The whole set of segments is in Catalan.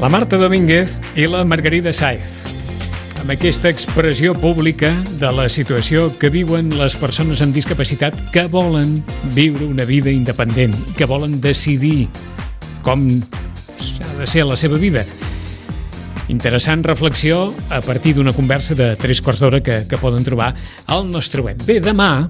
La Marta Domínguez i la Margarida Sáez, amb aquesta expressió pública de la situació que viuen les persones amb discapacitat que volen viure una vida independent, que volen decidir com ha de ser la seva vida. Interessant reflexió a partir d'una conversa de 3/4 d'hora que poden trobar al nostre web. Bé, demà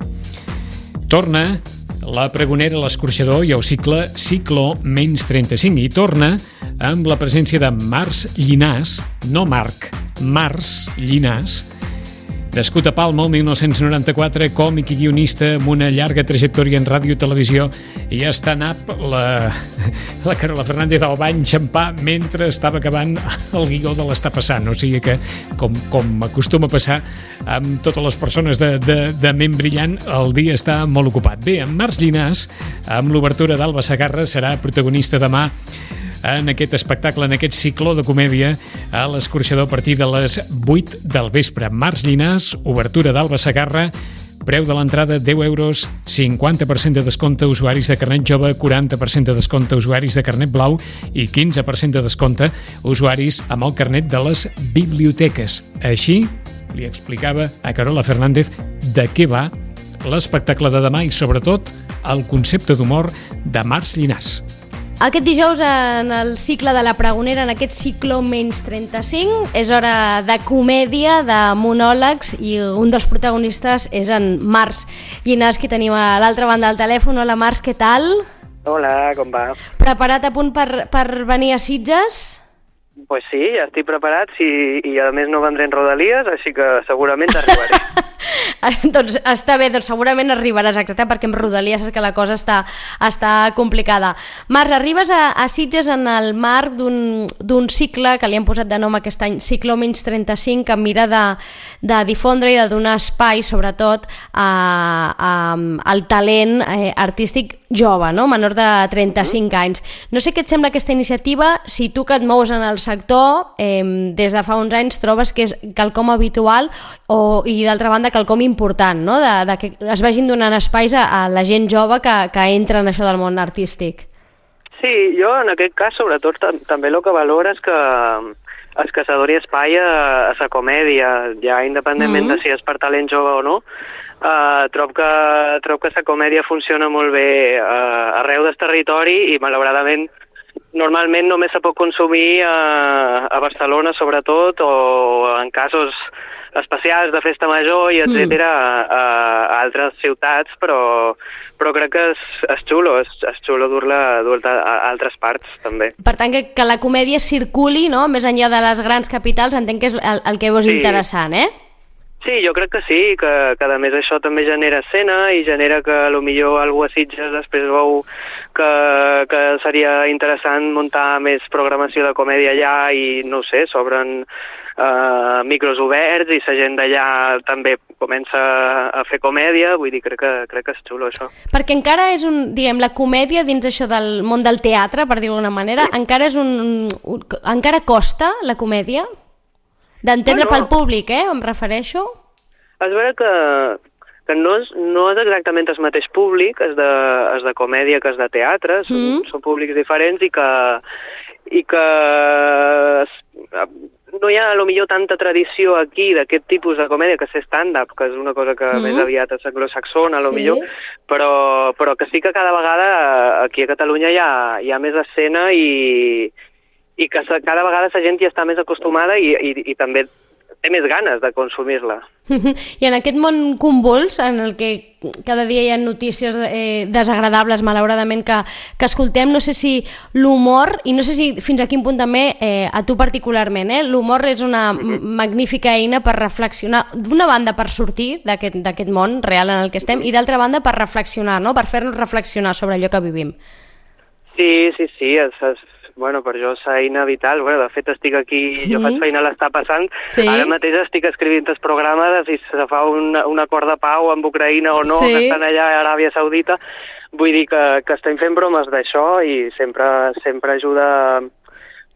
torna la pregonera, l'escorxador i el Ciclo menys 35 i torna amb la presència de Març Llinàs, no Marc, Març Llinàs, nascut a Palma el 1994, còmic i guionista amb una llarga trajectòria en ràdio i televisió, i està anat la Carola Fernández al bany xampà mentre estava acabant el guió de l'Està passant, o sigui que com acostuma a passar amb totes les persones de ment brillant, el dia està molt ocupat. Bé, en Març Llinàs, amb l'obertura d'Alba Segarra, serà protagonista demà en aquest espectacle, en aquest cicló de comèdia a l'Escorxador a partir de les 8 del vespre. Març Llinàs, obertura d'Alba Segarra, preu de l'entrada 10 euros, 50% de descompte usuaris de carnet jove, 40% de descompte usuaris de carnet blau i 15% de descompte usuaris amb el carnet de les biblioteques. Així li explicava a Carola Fernández de què va l'espectacle de demà i sobretot el concepte d'humor de Març Llinàs. Aquest dijous, en el cicle de la pregonera, en aquest ciclo menys 35, és hora de comèdia, de monòlegs, i un dels protagonistes és en Març Llinàs, que tenim a l'altra banda del telèfon. Hola, Març, què tal? Hola, com va? Preparat a punt per venir a Sitges? Pues sí, ja estic preparat, i a més no vendré en Rodalies, així que segurament arribaré. Doncs està bé, doncs segurament arribaràs, exacte, perquè amb Rodalies és que la cosa està complicada. Març, arribes a Sitges en el marc d'un cicle que li han posat de nom aquest any, Ciclo menys 35, que mira de difondre i de donar espai, sobretot, al talent artístic jove, no? Menor de 35 anys. No sé què et sembla aquesta iniciativa, si tu que et mous en el sector des de fa uns anys trobes que és quelcom habitual i d'altra banda quelcom important, no? De que es vagin donant espais a la gent jove que entra en això del món artístic. Sí, jo en aquest cas sobretot també el que valoro és que se doni espai a la comèdia, ja independentment de si és per talent jove o no. Trob que la comèdia funciona molt bé arreu del territori i malauradament normalment només se pot consumir a Barcelona sobretot o en casos especials de festa major i etcètera a altres ciutats, però crec que és xulo, és xulo dur-la a altres parts també. Per tant, que la comèdia circuli, no? Més enllà de les grans capitals, entenc que és el que vos interessant, eh? Sí, jo crec que sí, que a més això també genera escena i genera que potser algú a Sitges després veu que seria interessant muntar més programació de comèdia allà i, no sé, s'obren micros oberts i la gent d'allà també comença a fer comèdia, vull dir, crec que és xulo això. Perquè encara és la comèdia dins això del món del teatre, per dir-ho d'alguna manera, encara costa la comèdia? D'entendre pel públic, em refereixo? És vera que no és exactament el mateix públic, és de comèdia que és de teatre, són públics diferents i que no hi ha potser tanta tradició aquí d'aquest tipus de comèdia que és stand-up, que és una cosa que més aviat és anglosaxona, potser, però que sí que cada vegada aquí a Catalunya hi ha més escena i que cada vegada la gent hi està més acostumada i també té més ganes de consumir-la. I en aquest món convuls, en el que cada dia hi ha notícies desagradables, malauradament, que escoltem, no sé si l'humor, i no sé si fins a quin punt també a tu particularment, l'humor és una magnífica eina per reflexionar, d'una banda per sortir d'aquest món real en el que estem, i d'altra banda per reflexionar, no? Per fer-nos reflexionar sobre allò que vivim. Sí, per jo és eina vital. De fet, estic aquí, jo faig feina a l'Està passant, ara mateix estic escrivint el programa de si se fa un acord de pau amb Ucraïna o no, que estan allà a Aràbia Saudita. Vull dir que estem fent bromes d'això i sempre ajuda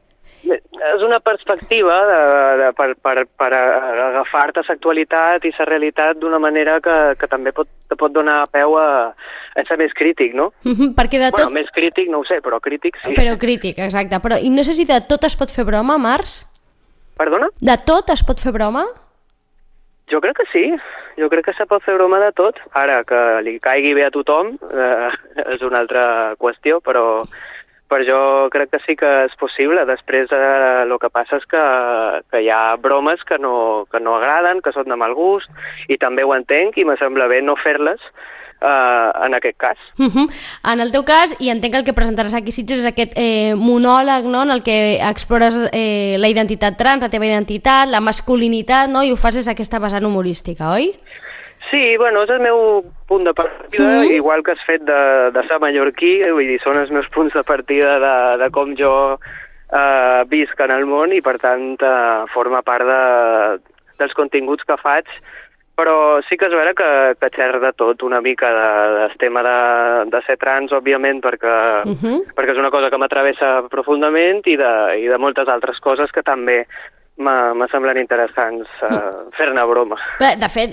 És una perspectiva per agafar-te l'actualitat i la realitat d'una manera que també te pot donar peu a ser més crític, no? Perquè de tot... Més crític no ho sé, però crític sí. Però crític, exacte. Però, i no sé si de tot es pot fer broma, Març? Perdona? De tot es pot fer broma? Jo crec que sí. Jo crec que se pot fer broma de tot. Ara, que li caigui bé a tothom és una altra qüestió, però jo crec que sí que és possible. Després el que passa és que hi ha bromes que no agraden, que són de mal gust, i també ho entenc i me sembla bé no fer-les en aquest cas. En el teu cas, i entenc que el que presentaràs aquí a Sitges és aquest monòleg, no?, en el que explores la identitat trans, la teva identitat, la masculinitat, no?, i ho fas des d'aquesta vessant humorística, oi? Sí, bueno, és el meu punt de partida, igual que has fet de ser mallorquí, vull dir, són els meus punts de partida de com jo visc en el món i, per tant, forma part dels continguts que faig, però sí que és vera que xerra de tot una mica del tema de ser trans, òbviament, perquè és una cosa que m'atravessa profundament i de moltes altres coses que també me semblen interessants fer-ne broma. De fet,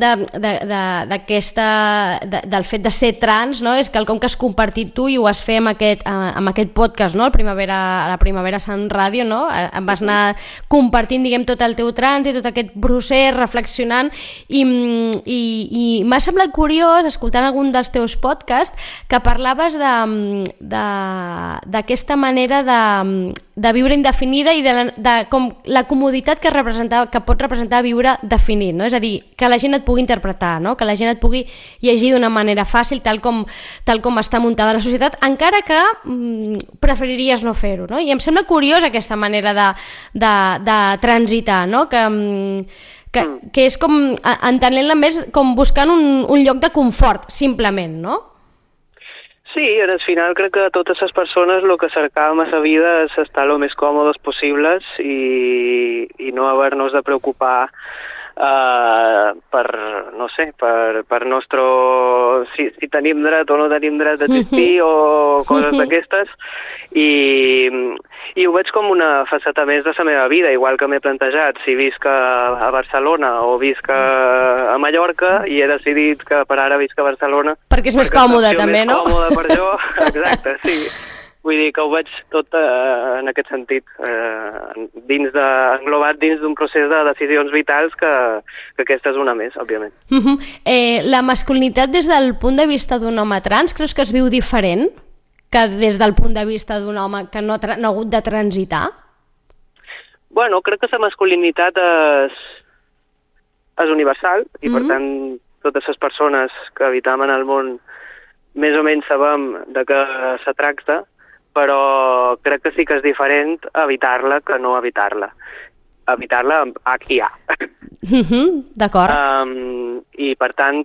del fet de ser trans, no? És quelcom que has compartit tu i ho has fet amb aquest podcast, no? A la Primavera Sant Ràdio, no? Em vas anar compartint, diguem, tot el teu trans i tot aquest procés, reflexionant, i m'ha semblat curiós, escoltant algun dels teus podcasts, que parlaves d'aquesta manera de viure indefinida i de com la comoditat que pot representar viure definit, no? És a dir, que la gent et pugui interpretar, no? Que la gent et pugui llegir d'una manera fàcil, tal com està muntada la societat, encara que preferiries no fer-ho, no? I em sembla curiós aquesta manera de transitar, no? Que és com, entenent-la més com buscant un lloc de confort, simplement, no? Sí, al final crec que totes les persones el que cercàvem a la vida és estar el més còmodes possibles i no haver-nos de preocupar per nostre... si tenim dret o no tenim dret d'existir o coses d'aquestes, i ho veig com una faceta més de la meva vida, igual que m'he plantejat si visc a Barcelona o visc a Mallorca, i he decidit que per ara visc a Barcelona perquè és més còmode també, no? Més còmode per jo, exacte, sí. Vull dir que ho veig tot en aquest sentit, englobat dins d'un procés de decisions vitals que aquesta és una més, òbviament. La masculinitat des del punt de vista d'un home trans, creus que es viu diferent que des del punt de vista d'un home que no ha hagut de transitar? Bueno, crec que la masculinitat és universal i, per tant, totes les persones que habitam en el món més o menys sabem de què se tracta, però crec que sí que és diferent evitar-la que no evitar-la. Evitar-la amb H i A. D'acord. I, per tant,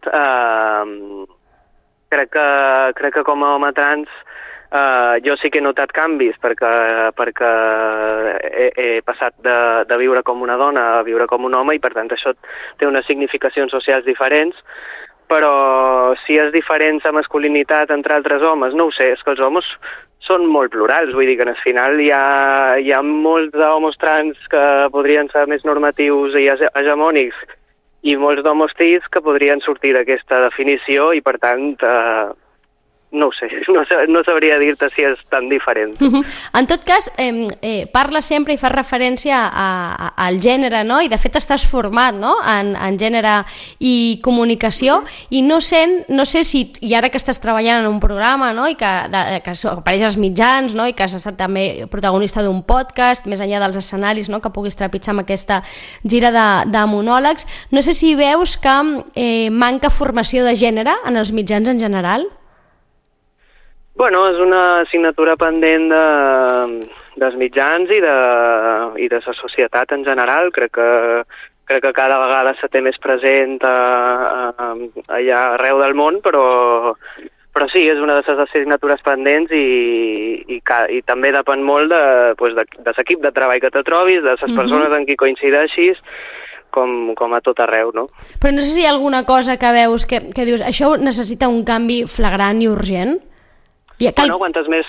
crec que com a home trans jo sí que he notat canvis perquè he passat de viure com una dona a viure com un home i, per tant, això té unes significacions socials diferents, però si és diferent la masculinitat entre altres homes, no ho sé, és que els homes són molt plurals, vull dir que al final hi ha molts d'homes trans que podrien ser més normatius i hegemònics i molts d'homes cis que podrien sortir d'aquesta definició i, per tant, no ho sé, no sabria dir-te si és tan diferent. En tot cas, parla sempre i fa referència al gènere, no? I de fet estàs format, no?, en gènere i comunicació, i no sé si, i ara que estàs treballant en un programa, no?, i que apareix als mitjans, no?, i que has estat també protagonista d'un podcast, més enllà dels escenaris, no?, que puguis trepitjar amb aquesta gira de monòlegs, no sé si veus que manca formació de gènere en els mitjans en general? Bueno, és una assignatura pendent dels mitjans i de la societat en general. Crec que cada vegada se té més present allà arreu del món, però sí, és una de les assignatures pendents i també depèn molt de l'equip de treball que te trobis, de les persones amb qui coincideixis, com a tot arreu, no? Però no sé si hi ha alguna cosa que veus que dius això necessita un canvi flagrant i urgent? Bueno, quantes més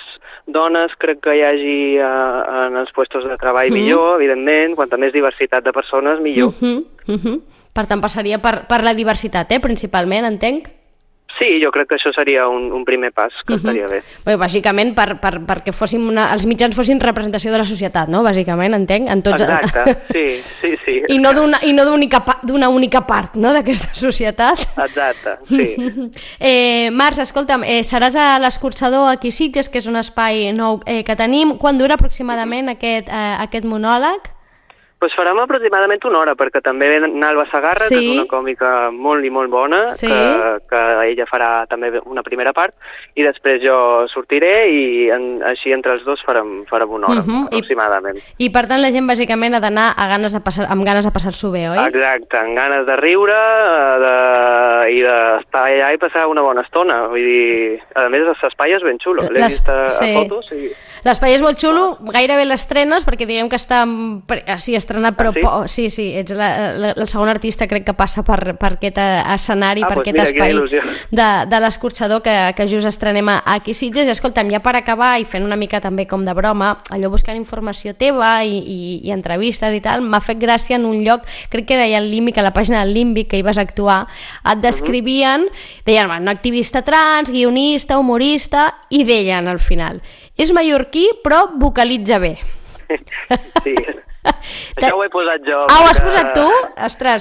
dones crec que hi hagi en els puestos de treball millor, evidentment, quanta més diversitat de persones, millor. Per tant, passaria per la diversitat, principalment, entenc? Sí, jo crec que això seria un primer pas, que estaria bé. Bé, bàsicament perquè els mitjans fossin representació de la societat, no? Bàsicament, entenc? En tots... Exacte, sí. I no d'una única part, no?, d'aquesta societat. Exacte, sí. Març, escolta'm, seràs a l'Escorxador aquí a Sitges, que és un espai nou que tenim. Quan dura aproximadament aquest monòleg? Doncs farem aproximadament una hora, perquè també ve Nalba Segarra, que és una còmica molt i molt bona, que ella farà també una primera part, i després jo sortiré i així entre els dos farem una hora, aproximadament. I per tant la gent bàsicament ha d'anar amb ganes de passar-s'ho bé, oi? Exacte, amb ganes de riure i d'estar allà i passar una bona estona. Vull dir, a més l'espai és ben xulo, l'he vist a fotos i... L'espai és molt xulo, gairebé l'estrenes, perquè diguem que està estrenat, però sí, ets el segon artista crec que passa per aquest escenari, per aquest espai de l'Escorxador que just estrenem aquí a Sitges. I escolta'm, ja per acabar i fent una mica també com de broma, allò buscant informació teva i entrevistes i tal, m'ha fet gràcia en un lloc, crec que era al Límbic, a la pàgina del Límbic que hi vas actuar, et descrivien, deien, un activista trans, guionista, humorista, i deien al final, és mallorquí però vocalitza bé. Sí, això ho he posat jo. Ho has posat tu? Ostres.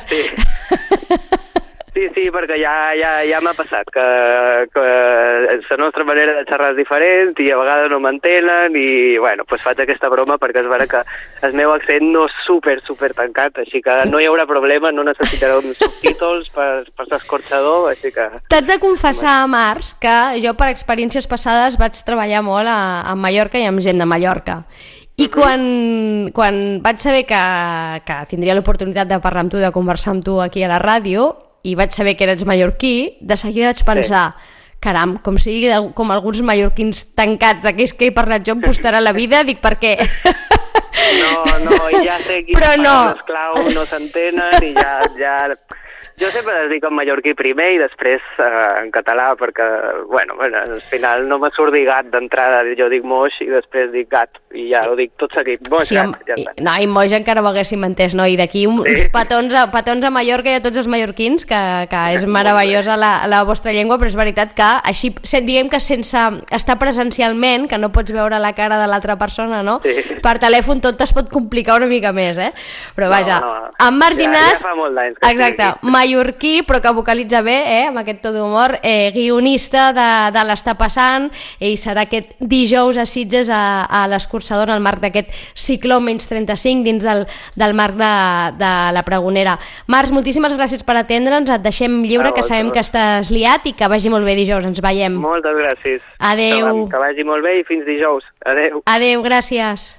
Sí, perquè ja m'ha passat que la nostra manera de xerrar és diferent i a vegades no m'entenen i, bueno, doncs faig aquesta broma perquè és vera que el meu accent no és super tancat, així que no hi haurà problema, no necessitaré uns subtítols per l'Escorxador, així que... T'haig de confessar, Març, que jo per experiències passades vaig treballar molt a Mallorca i amb gent de Mallorca. I quan vaig saber que tindria l'oportunitat de parlar amb tu, de conversar amb tu aquí a la ràdio, i vaig saber que eres mallorquí, de seguida vaig pensar, caram, com sigui com alguns mallorquins tancats d'aquells que he parlat jo em costarà la vida, dic, per què? No, i ja sé quins paraules clau no s'entenen i ja... Jo sempre les dic en mallorquí primer i després en català perquè, bueno, al final no me surt dir gat d'entrada, jo dic moix i després dic gat i ja ho dic tot seguit, moix, sí, gat, ja està. No, i moix encara ho haguéssim entès, no? I d'aquí uns petons a Mallorca i a tots els mallorquins, que és meravellosa la vostra llengua, però és veritat que així, diguem que sense estar presencialment, que no pots veure la cara de l'altra persona, no? Sí. Per telèfon tot es pot complicar una mica més, Però vaja, en Març Llinàs... Ja fa molt d'anys. Exacte, mallorquí, però que vocalitza bé, amb aquest to d'humor, guionista de l'Està passant, i serà aquest dijous a Sitges a l'Escorxador, en el marc d'aquest cicló menys 35 dins del marc de la Pregonera. Març, moltíssimes gràcies per atendre'ns, et deixem lliure, que sabem que estàs liat i que vagi molt bé dijous, ens veiem. Moltes gràcies. Adéu. Que vagi molt bé i fins dijous. Adéu. Adéu, gràcies.